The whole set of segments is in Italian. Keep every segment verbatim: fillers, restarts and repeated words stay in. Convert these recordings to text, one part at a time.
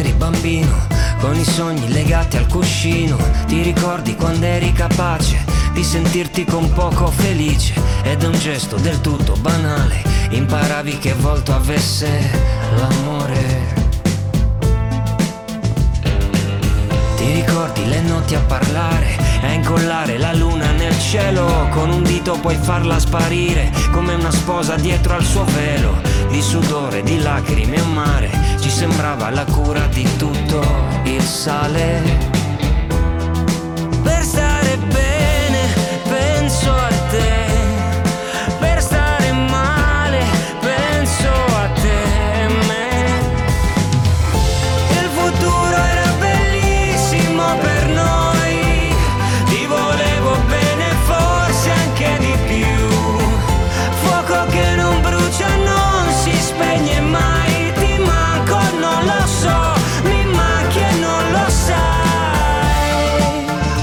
eri bambino, con i sogni legati al cuscino. Ti ricordi quando eri capace di sentirti con poco felice, ed è un gesto del tutto banale, imparavi che volto avesse l'amore. Ti ricordi le notti a parlare, a incollare la luna nel cielo, con un dito puoi farla sparire come una sposa dietro al suo velo. Di sudore, di lacrime, un mare, ci sembrava la cura di tutto il sale. Per stare bene penso a te, per stare male penso a te e me. Il futuro era bellissimo per noi, ti volevo bene forse anche di più. Fuoco che non brucia non si spegne mai, ti manco non lo so, mi manchi e non lo sai.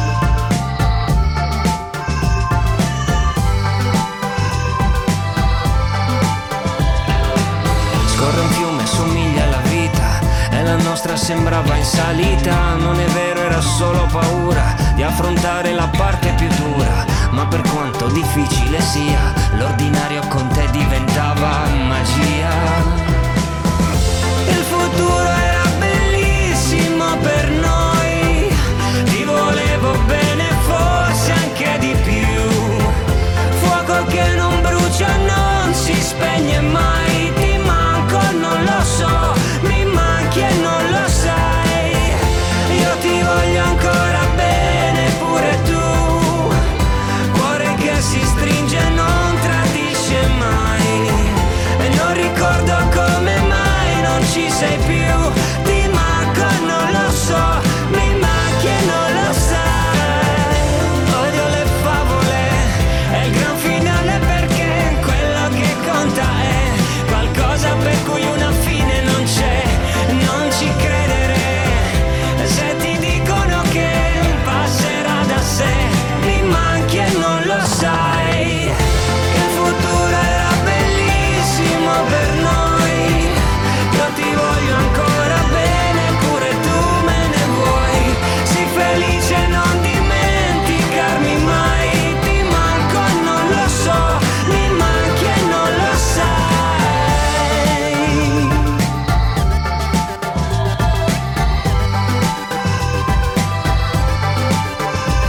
Scorre un fiume, somiglia alla vita, e la nostra sembrava in salita. Non è vero, era solo paura di affrontare la parte più dura, ma per quanto difficile sia, l'ordinario con te diventava magia. Il futuro era bellissimo per noi, ti volevo bene forse anche di più. Fuoco che non brucia non si spegne mai, ti manco non lo so, mi manchi e non lo sai. Io ti voglio ancora bene pure tu, cuore che si stringe e non tradisce mai, e non ricordo come mai non ci sei più. Ti manco non lo so, mi manchi e non lo sai. Odio le favole, è il gran finale perché quello che conta è qualcosa per cui una fine non c'è. Non ci credere se ti dicono che passerà da sé, mi manchi e non lo sai. Il futuro era bellissimo per noi, io ti voglio ancora bene, pure tu me ne vuoi. Sii felice, non dimenticarmi mai, ti manco e non lo so, mi manchi e non lo sai.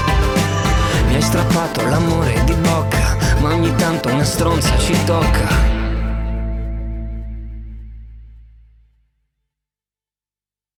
Mi hai strappato l'amore di bocca, ma ogni tanto una stronza ci tocca.